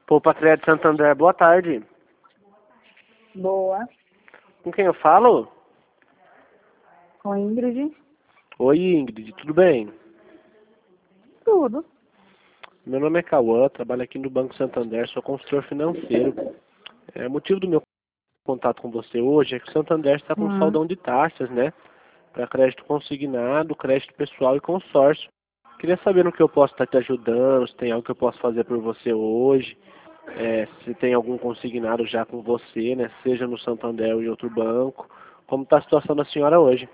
Poupa Crédito Santander, boa tarde. Boa. Com quem eu falo? Com a Ingrid? Oi, Ingrid, tudo bem? Tudo. Meu nome é Cauã, trabalho aqui no Banco Santander, sou consultor financeiro. O motivo do meu contato com você hoje é que o Santander está com saldão de taxas, né? Para crédito consignado, crédito pessoal e consórcio. Queria saber no que eu posso estar te ajudando, se tem algo que eu posso fazer por você hoje, se tem algum consignado já com você, né? Seja no Santander ou em outro banco. Como está a situação da senhora hoje?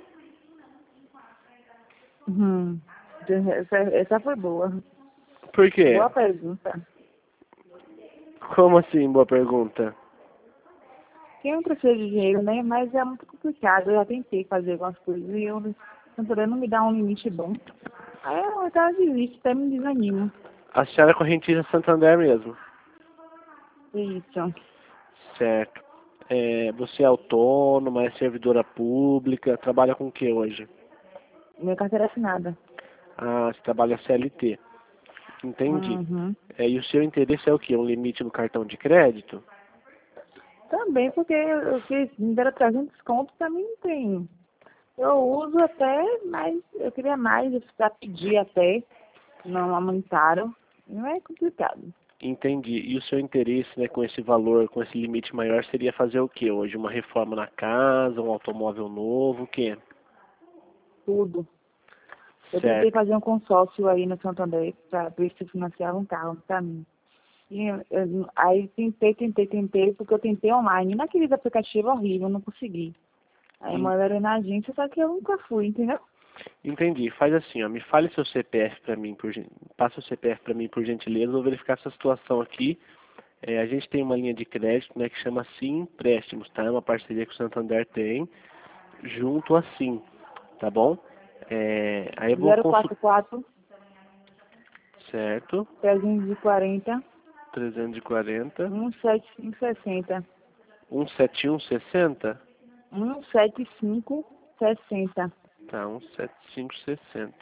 Uhum. Essa foi boa. Por quê? Boa pergunta. Como assim, boa pergunta? Eu preciso de dinheiro, né? Mas é muito complicado. Eu já tentei fazer algumas coisas e eu não me dá um limite bom. Aí eu até desisto, até me desanimo. A senhora é correntista Santander mesmo? Isso. Certo. Você é autônoma, é servidora pública, trabalha com o que hoje? Minha carteira assinada. Ah, você trabalha CLT. Entendi. Uhum. E o seu interesse é o quê? Um limite no cartão de crédito? Também porque eu fiz, me deram 300 contos, também não tem. Eu uso até, mas eu queria mais, eu precisava pedir até, não aumentaram. Não é complicado. Entendi. E o seu interesse, né, com esse valor, com esse limite maior, seria fazer o quê hoje? Uma reforma na casa, um automóvel novo, o quê? Tudo. Eu tentei Certo. fazer um consórcio aí no Santander para ver se financiava um carro para mim. E aí tentei, porque eu tentei online, naqueles aplicativos horríveis, eu não consegui. Aí En- mandaram na agência, só que eu nunca fui, entendeu? Entendi. Faz assim, ó, me fale seu CPF para mim, passa o CPF para mim por gentileza, vou verificar essa situação aqui. A gente tem uma linha de crédito, né, que chama Sim Empréstimos, tá? É uma parceria que o Santander tem junto a Sim, tá bom? Aí eu vou consultar, 044 certo? 340 340, 17560. 17160, 17560. tá, 17560.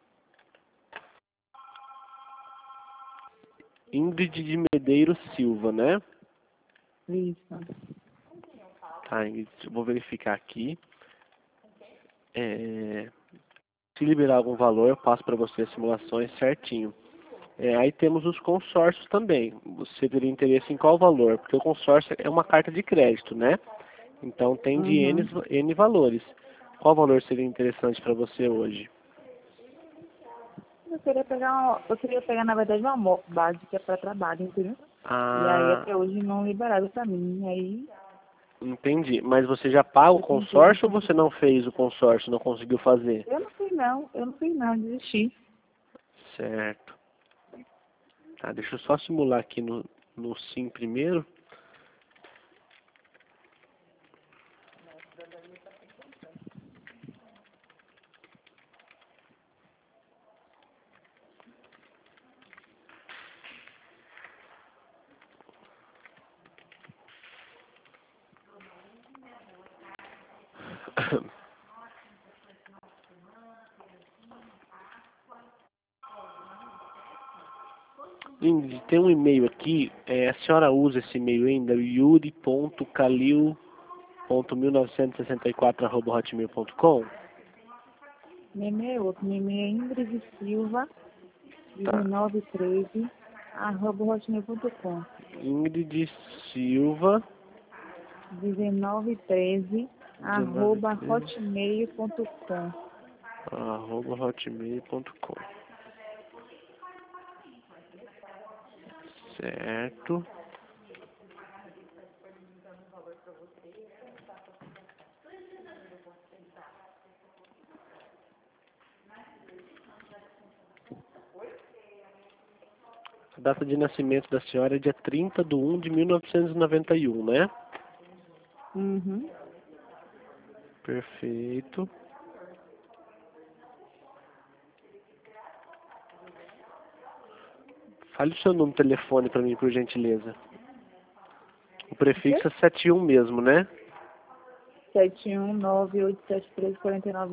Ingrid de Medeiros Silva, né? Isso. Tá, Ingrid, eu vou verificar aqui. Se liberar algum valor, eu passo para você as simulações certinho. Aí temos os consórcios também. Você teria interesse em qual valor? Porque o consórcio é uma carta de crédito, né? Então tem de Uhum. N valores. Qual valor seria interessante para você hoje? Eu queria pegar, na verdade, uma moto básica para trabalho, entendeu? E aí Ah, até hoje não liberaram para mim. Aí entendi. Mas você já paga o eu tentei, não consórcio ou você consegui. não fez o consórcio, não conseguiu fazer? Eu não fiz não, desisti. Certo. Tá, deixa eu só simular aqui no Sim primeiro. Ingrid, tem um e-mail aqui, a senhora usa esse e-mail ainda, yuri.calil.1964@hotmail.com? Meu e-mail é outro. Meu e-mail é Ingrid Silva, Tá. 1913, @hotmail.com. Ingrid Silva, 1913, 1913, @hotmail.com. @hotmail.com. Certo. A data de nascimento da senhora é dia 30/1/1991, né? Uhum. Perfeito. Fale o seu número de telefone para mim, por gentileza. O Ok? prefixo é 71 mesmo, né?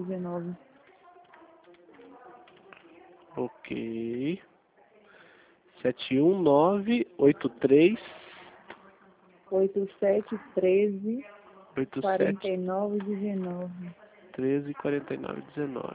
71987134919. Ok. 71983 8713 87 4919. 13 49 19.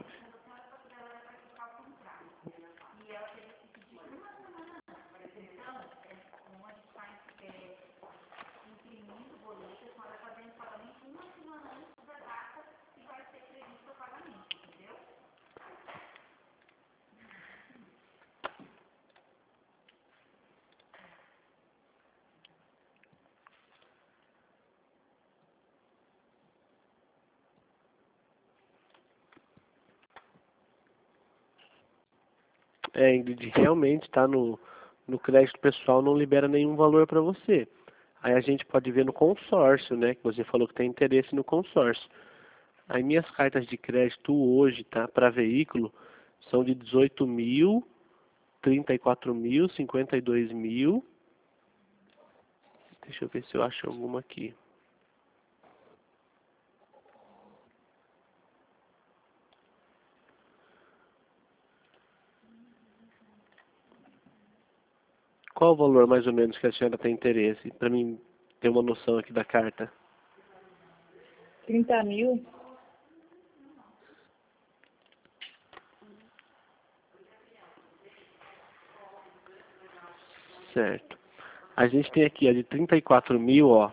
Ingrid, realmente tá no crédito pessoal, não libera nenhum valor para você. Aí a gente pode ver no consórcio, né? Que você falou que tem interesse no consórcio. Aí minhas cartas de crédito hoje, tá? Para veículo, são de 18 mil, 34 mil, 52 mil. Deixa eu ver se eu acho alguma aqui. Qual o valor mais ou menos que a senhora tem interesse? Para mim ter uma noção aqui da carta. 30 mil. Certo. A gente tem aqui a de 34 mil, ó,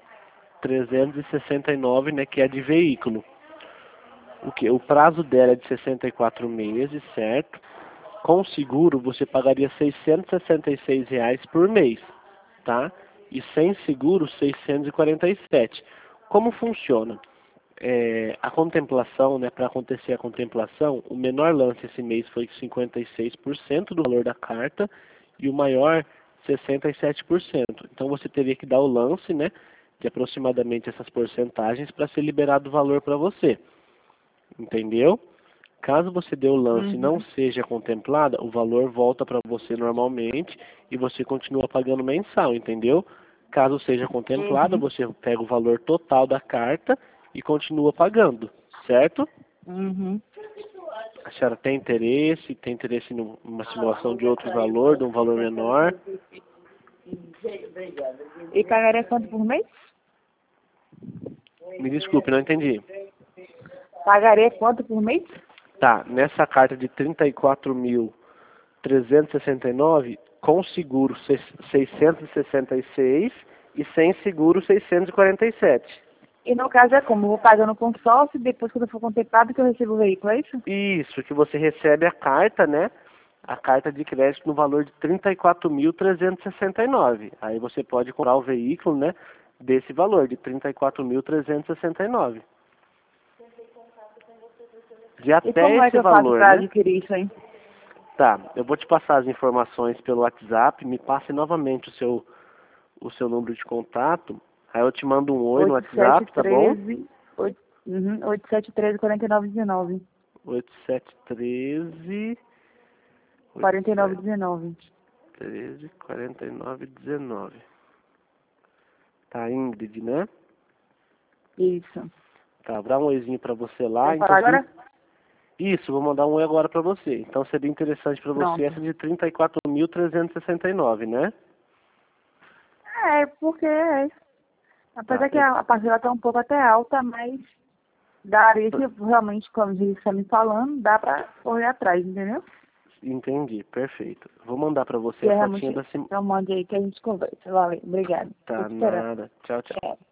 369, né, que é de veículo. O prazo dela é de 64 meses, certo? Com seguro você pagaria R$ 666 por mês, tá? E sem seguro 647. Como funciona? A contemplação, né, para acontecer a contemplação, o menor lance esse mês foi 56% do valor da carta e o maior 67%. Então você teria que dar o lance, né, de aproximadamente essas porcentagens para ser liberado o valor para você. Entendeu? Caso você dê o lance e não seja contemplada, o valor volta para você normalmente e você continua pagando mensal, entendeu? Caso seja contemplada, você pega o valor total da carta e continua pagando, certo? A senhora tem interesse numa simulação de outro valor, de um valor menor? E pagaria quanto por mês? Me desculpe, não entendi. Pagaria quanto por mês? Tá, nessa carta de 34.369, com seguro 666 e sem seguro 647. E no caso é como? Eu vou pagando o consórcio e depois quando eu for contemplado que eu recebo o veículo, é isso? Isso, que você recebe a carta, né? A carta de crédito no valor de 34.369. Aí você pode comprar o veículo, né? Desse valor, de 34.369. De E até como é que esse eu faço valor, para né? adquirir isso aí? Tá, eu vou te passar as informações pelo WhatsApp, me passe novamente o seu número de contato, aí eu te mando um oi no WhatsApp, tá bom? 8713 4919. 8713 4919. 13 49 19. Tá, Ingrid, né? Isso. Tá, vou dar um oizinho pra você lá. Vai Então, falar agora? Isso, vou mandar um oi agora pra você. Então seria interessante pra você Pronto. essa de 34.369, né? Porque apesar Tá, que a parcela está um pouco até alta, mas daria se realmente, como você está me falando, dá para correr atrás, entendeu? entendi, perfeito. Vou mandar pra você Se é a fotinha realmente, da então mande aí que a gente conversa. Valeu, obrigada. Tô Tá, esperando. nada. Tchau, tchau. Tchau.